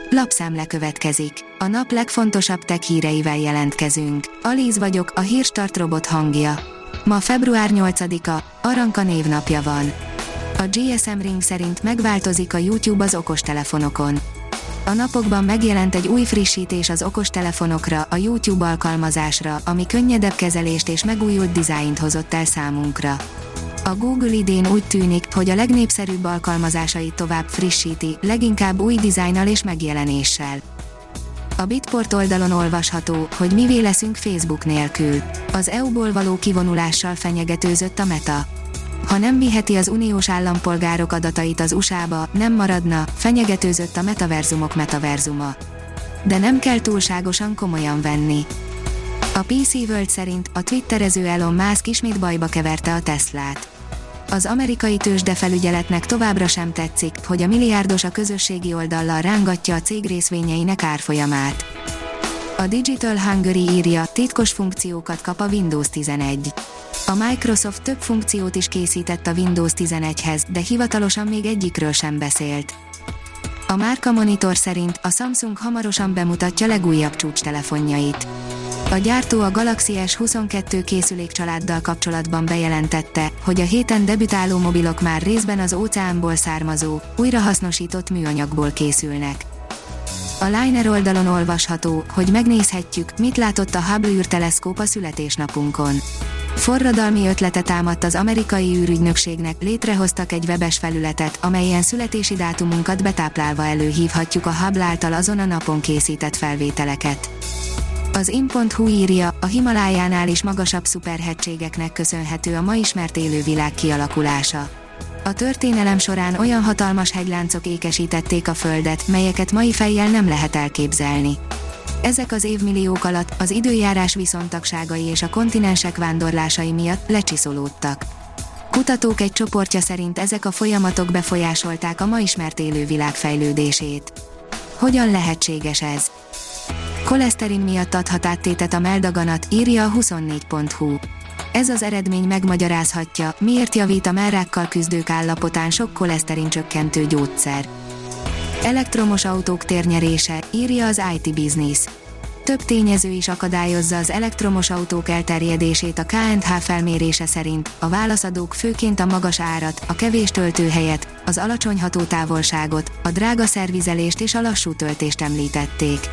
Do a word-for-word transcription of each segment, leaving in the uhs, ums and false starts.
Lapszemle következik. A nap legfontosabb tech híreivel jelentkezünk. Alíz vagyok, a Hírstart robot hangja. Ma február nyolcadika, Aranka névnapja van. A gé es em Ring szerint megváltozik a YouTube az okostelefonokon. A napokban megjelent egy új frissítés az okostelefonokra, a YouTube alkalmazásra, ami könnyedebb kezelést és megújult dizájnt hozott el számunkra. A Google idén úgy tűnik, hogy a legnépszerűbb alkalmazásait tovább frissíti, leginkább új dizájnnal és megjelenéssel. A Bitport oldalon olvasható, hogy mivé leszünk Facebook nélkül. Az é u-ból való kivonulással fenyegetőzött a Meta. Ha nem viheti az uniós állampolgárok adatait az u es á-ba, nem maradna, fenyegetőzött a metaverzumok metaverzuma. De nem kell túlságosan komolyan venni. A pé cé World szerint a twitterező Elon Musk ismét bajba keverte a Teslát. Az amerikai tőzsdefelügyeletnek továbbra sem tetszik, hogy a milliárdos a közösségi oldallal rángatja a cég részvényeinek árfolyamát. A Digital Hungary írja, titkos funkciókat kap a Windows tizenegy. A Microsoft több funkciót is készített a Windows tizenegyhez, de hivatalosan még egyikről sem beszélt. A Márka Monitor szerint a Samsung hamarosan bemutatja legújabb csúcstelefonjait. A gyártó a Galaxy es huszonkettő készülékcsaláddal kapcsolatban bejelentette, hogy a héten debütáló mobilok már részben az óceánból származó, újrahasznosított műanyagból készülnek. A Liner oldalon olvasható, hogy megnézhetjük, mit látott a Hubble űrteleszkóp a születésnapunkon. Forradalmi ötlete támadt az amerikai űrügynökségnek, létrehoztak egy webes felületet, amelyen születési dátumunkat betáplálva előhívhatjuk a Hubble által azon a napon készített felvételeket. Az in pont hu írja, a Himalájánál is magasabb szuperhegységeknek köszönhető a ma ismert élővilág kialakulása. A történelem során olyan hatalmas hegyláncok ékesítették a Földet, melyeket mai fejjel nem lehet elképzelni. Ezek az évmilliók alatt az időjárás viszontagságai és a kontinensek vándorlásai miatt lecsiszolódtak. Kutatók egy csoportja szerint ezek a folyamatok befolyásolták a ma ismert élővilág fejlődését. Hogyan lehetséges ez? Koleszterin miatt adhat áttétet a melldaganat, írja a huszonnégy pont hu. Ez az eredmény megmagyarázhatja, miért javít a mellrákkal küzdők állapotán sok koleszterin csökkentő gyógyszer. Elektromos autók térnyerése, írja az i té Business. Több tényező is akadályozza az elektromos autók elterjedését a ká és há felmérése szerint, a válaszadók főként a magas árat, a kevés töltőhelyet, az alacsony hatótávolságot, a drága szervizelést és a lassú töltést említették.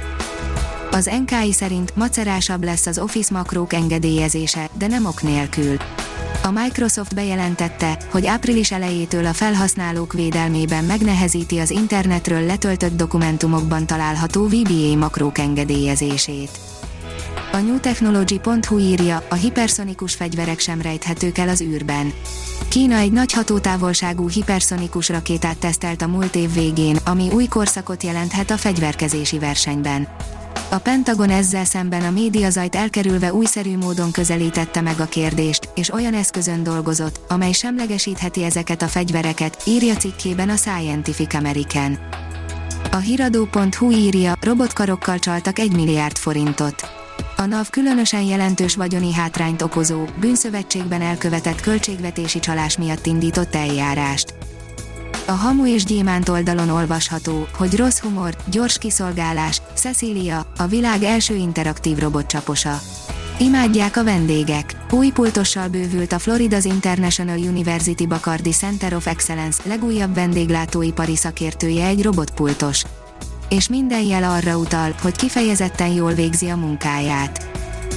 Az en ká i szerint macerásabb lesz az Office makrók engedélyezése, de nem ok nélkül. A Microsoft bejelentette, hogy április elejétől a felhasználók védelmében megnehezíti az internetről letöltött dokumentumokban található vé bé á makrók engedélyezését. A new technology pont hu írja, a hiperszonikus fegyverek sem rejthetők el az űrben. Kína egy nagy hatótávolságú hiperszonikus rakétát tesztelt a múlt év végén, ami új korszakot jelenthet a fegyverkezési versenyben. A Pentagon ezzel szemben a médiazajt elkerülve újszerű módon közelítette meg a kérdést, és olyan eszközön dolgozott, amely semlegesítheti ezeket a fegyvereket, írja cikkében a Scientific American. A hiradó pont hu írja, robotkarokkal csaltak egy milliárd forintot. A NAV különösen jelentős vagyoni hátrányt okozó, bűnszövetségben elkövetett költségvetési csalás miatt indított eljárást. A Hamu és Gyémánt oldalon olvasható, hogy rossz humor, gyors kiszolgálás, Cecilia, a világ első interaktív robotcsaposa. Imádják a vendégek. Új pultossal bővült a Florida's International University Bacardi Center of Excellence legújabb vendéglátóipari szakértője egy robotpultos. És minden jel arra utal, hogy kifejezetten jól végzi a munkáját.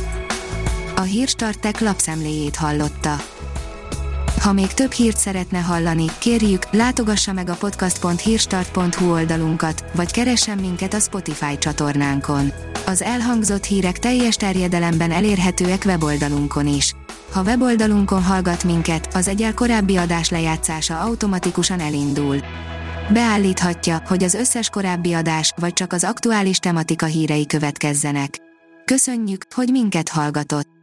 A Hírstart Tech lapszemléjét hallotta. Ha még több hírt szeretne hallani, kérjük, látogassa meg a podcast pont hírstart pont hu oldalunkat, vagy keressen minket a Spotify csatornánkon. Az elhangzott hírek teljes terjedelemben elérhetőek weboldalunkon is. Ha weboldalunkon hallgat minket, az egyel korábbi adás lejátszása automatikusan elindul. Beállíthatja, hogy az összes korábbi adás, vagy csak az aktuális tematika hírei következzenek. Köszönjük, hogy minket hallgatott!